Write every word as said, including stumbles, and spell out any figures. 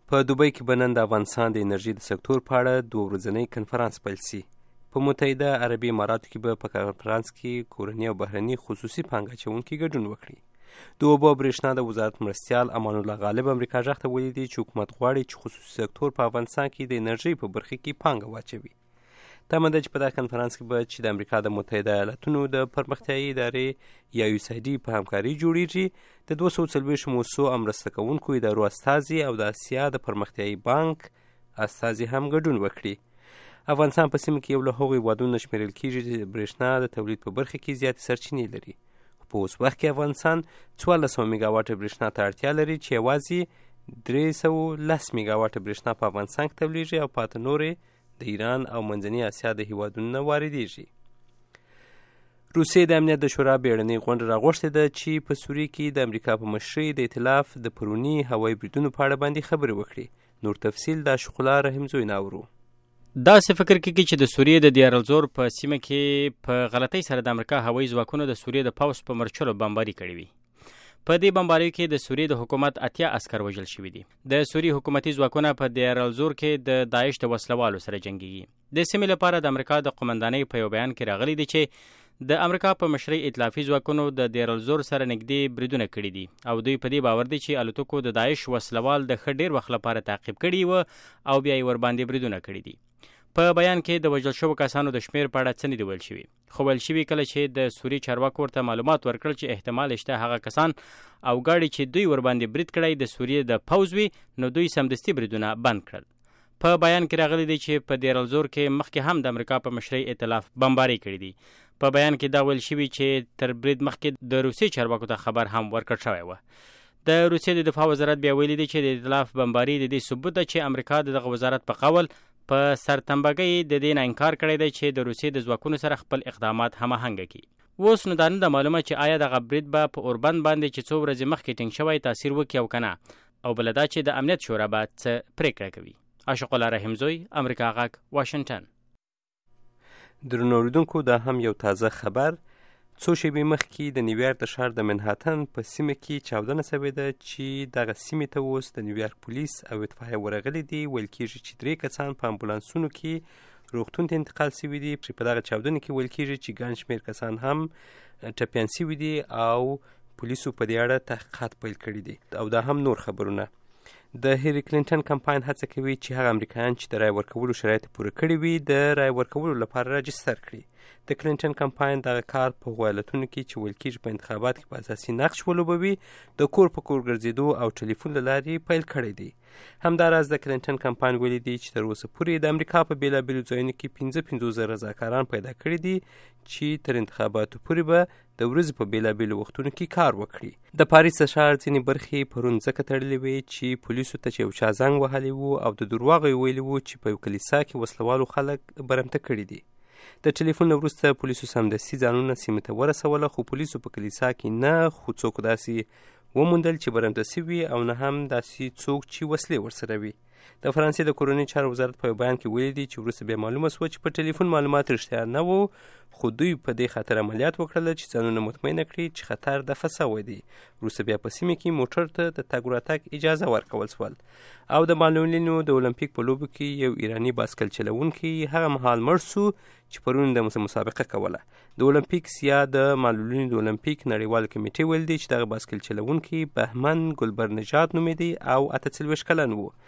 په دوبۍ کې به نن د افغانستان د انرژي د سکتور په اړه دوه ورځنی کنفرانس پیل شي. په متحده عربي اماراتو کې به په کنفرانس کې کورني او بهرني خصوصي پانګه اچوونکي ګډون وکړي. د اوبو او برېښنا د وزارت مرستیال امان الله غالب امریکا غږ ته ویلي دي چې حکومت غواړي چې خصوصي سکتور په افغانستان کې د انرژۍ په برخه کې پانګه واچوي. تمه ده چې په دغه کنفرانس کې به چې د امریکا د متحده ایالاتونو د پرمختیایي ادارې یا یو اس آی ډي په همکاري جوړیږي. د دوه سوه څلوېښت موسسو او مرسته کوونکو ادارو استازي او د اسیا د پرمختیایي بانک استازي هم ګډون وکړي. افغانستان په سیمه کې یو له هغو هېوادونو شمیرل کېږي چې د برېښنا د تولید په برخه کې زیاتې سرچینې لري. په اوس وخت کې افغانستان څوارلس سوه میګاواټه برېښنا ته اړتیا لري چې یوازې درې سوه لس میګاواټه برېښنا په افغانستان کې تولیږي او پاته نورې د ایران او منځني اسیا د هېوادونو نه واردېږي. روسیې د امنیت د شورا بیړنۍ غونډه راغوښتې ده چې په سوریې کې د امریکا په مشرۍ د ائتلاف د پروني هوایي بریدونو په اړه باندې خبرې وکړي. نور تفصیل د شخلا رحیم زوی ناورو. داسې فکر کېږي چې د سوریې د دیار الزور په سیمه کې په غلطۍ سره د امریکا هوایي ځواکونو د سوریې د پوځ په مرچلو بمباري کړې وي. په دې بمباریو کې د سوریې د حکومت اتیا عسکر وژل شوي دي. د سوریې حکومتي ځواکونه په دیار الزور کې د داعش د وسلوالو سره جنګیږي. د سیمې لپاره د امریکا د قومندانۍ په یو بیان کې راغلی دی چې د امریکا په مشرۍ ائتلافي ځواکونو د دیر الزور سره نږدې بریدونه کړي دي او دوی په دې باور دي چې الوتکو د داعش وسلوال د ښه ډېر وخت لپاره تعقیب کړي وه او بیا یې ورباندې بریدونه کړي دي. په بیان کې د وژل شوو کسانو د شمیر په اړه څه نه دي ویل شوي، خو ویل شوي کله چې د سوریې چارواکو ورته معلومات ورکړل چې احتمال شته هغه کسان او ګاډي چې دوی ورباندې برید کړی د سوریې د پوځ وي، نو دوی سمدستي بریدونه بند کړل. په بیان کې راغلی دی چې په دیر الزور کې مخکې هم د امریکا په مشرۍ ائتلاف بمباري کړي دي. په بیان کې دا ویل شوي چې تر برید مخکې د روسیې چارواکو ته خبر هم ورکړل شوی وه. د روسیې د دفاع وزارت بیا ویلي دی چې د ائتلاف بمباري د دې ثبوت ده چې امریکا د دغه وزارت په قول په سرتنبګۍ د دې نه انکار کړی دی چې د روسیې د ځواکونو سره خپل اقدامات هماهنګه کړي. اوس نو دا نه ده معلومه چې آیا دغه برید به په اوربند باندې چې څو ورځې مخکې ټینګ شوی تاثیر وکړي او که نه، او بله دا چې د امنیت شورا به څه پرېکړه کوي. عاشق الله رحیم زوی، امریکا غږ، واشنګټن. درنو اورېدونکو، دا هم یو تازه خبر. څو شېبې مخکې د نیویارک د ښار د منهاتن په سیمه کې چاودنه شوې ده چې دغه سیمې ته اوس د نیویارک پولیس او اطفایه ورغلي دي. ویل کېږي چې درې کسان په امبولانسونو کې روغتون ته انتقال شوي دي. په دغه چاودنه کې ویل کېږي چې ګڼ شمېر کسان هم ټپیان شوي دي او پولیسو په دې اړه تحقیقات پیل کړي دي. او دا هم نور خبرونه. د هیلي کلینټن کمپاین هڅه کوي چې هغه امریکایان چې د رای ورکولو شرایط پوره کړي وي د رای ورکولو لپاره راجستر کړي. د کلینټن کمپاین دغه کار په هغو ایالتونو کې چې ویل کېږي په انتخابات کې په اساسي نقش ولوبوي د کور په کور ګرځېدو او ټلیفون له لارې پیل کړی دی. همداراز د کلینټن کمپاین ویلي دی چې تر اوسه پورې د امریکا په بېلابېلو ځایونو کې پنځه پنځوس زره رضاکاران پیدا کړي دي چې تر انتخاباتو پورې به د ورځې په بېلابېلو وختونو کې کار وکړي. د پاریس د ښار ځینې برخې پرون ځکه تړلې وې چې پولیسو ته چې یو چا زنګ وهلی و او د درواغو یې ویلي و چې په یو کلیسا کې وسلوالو خلک برمته کړي دي. د ټلیفون نه وروسته پولیسو سمدستي ځانونه سیمې ته ورسوله، خو پولیسو په کلیسا کې نه خو څوک داسې وموندل چې برمته سوي او نه هم داسې څوک چې وسلې ورسره وي. د فرانسې د کورنۍ چارو وزارت په یو بیان کې ویلي دي چې وروسته بیا معلومه شوه چې په ټلیفون معلومات رښتیا نه وو، خو دوی په دې خاطر عملیات وکړله چې ځانونه مطمئنه کړي چې خطر دفع شوی دی. وروسته بیا په سیمه کې موټر ته د تګ راتګ اجازه ورکول شول. او د معلولینو د اولمپیک په لوبو کې یو ایراني بایسکل چلوونکی هغه مهال مړ سو چې پرون د مسابقه کوله. د اولمپیکس یا د معلولینو د اولمپیک نړیوال کمیټې ویل دي چې دغه بایسکل چلوونکی بهمن ګلبرنژاد نومېدی او اته څلوېښت کلن و.